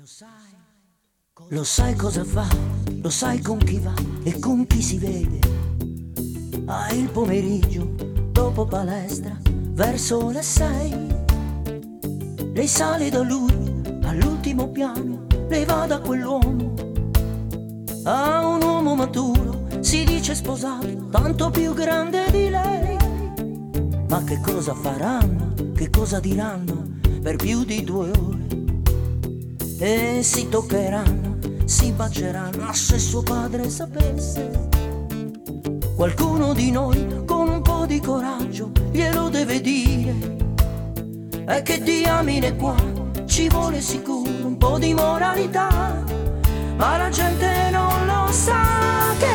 Lo sai cosa fa, lo sai con chi va e con chi si vede. Il pomeriggio, dopo palestra, verso le 6. Lei sale da lui, all'ultimo piano, lei va da quell'uomo. Un uomo maturo, si dice sposato, tanto più grande di lei. Ma che cosa faranno, che cosa diranno per più di 2 ore? E si toccheranno, si baceranno, se suo padre sapesse. Qualcuno di noi con un po' di coraggio glielo deve dire. E che diamine qua ci vuole sicuro un po' di moralità. Ma la gente non lo sa che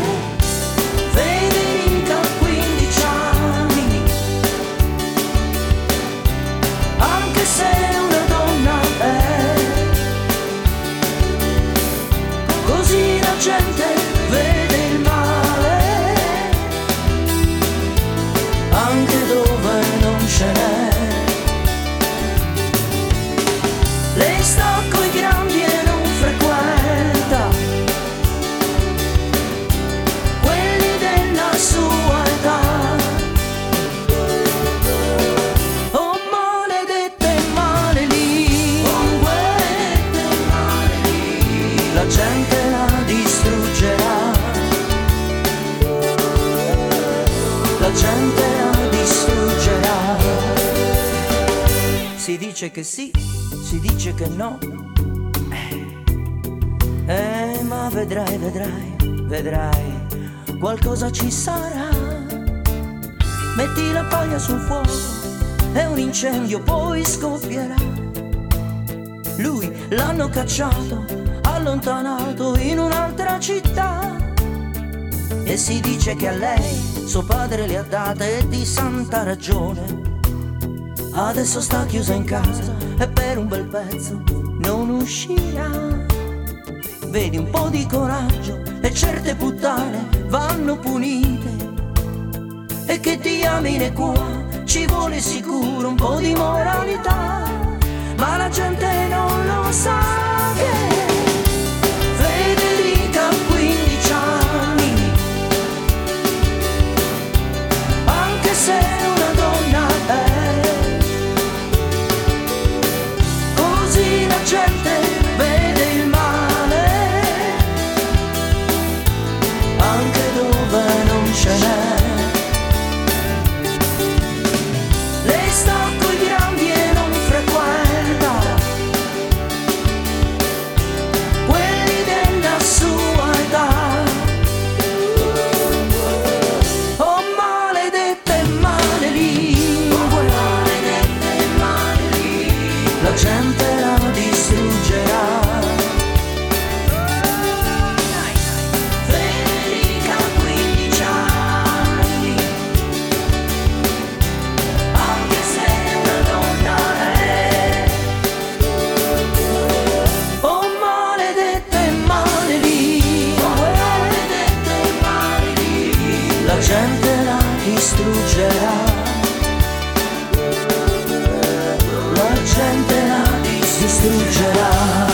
Federica ha 15 anni, anche se una donna è. Così la gente vede il male anche dove non ce n'è. Lei sta coi grandi e non frequenta quelli della sua età. Oh maledette male lì, oh maledette male lì, la gente la distruggerà, la gente la distruggerà. Si dice che sì, si dice che no, ma vedrai, vedrai, vedrai, qualcosa ci sarà. Metti la paglia sul fuoco e un incendio poi scoppierà. Lui l'hanno cacciato, allontanato in un'altra città. E si dice che a lei suo padre le ha date e di santa ragione. Adesso sta chiusa in casa e per un bel pezzo non uscirà. Vedi un po' di coraggio e certe puttane vanno punite. E che diamine qua ci vuole sicuro un po' di moralità. Ma la gente non lo sa che Federica ha 15 anni, anche se una donna è. Così la gente vede il male anche dove non ce n'è. Lei sta coi grandi e non frequenta quelli della sua età. Oh maledette male lingue, maledette male lingue, la gente la distruggerà. Federica ha 15 anni, anche se una donna è. Oh maledette male lingue, maledette male lingue, la gente la distruggerà, la gente la distruggerà.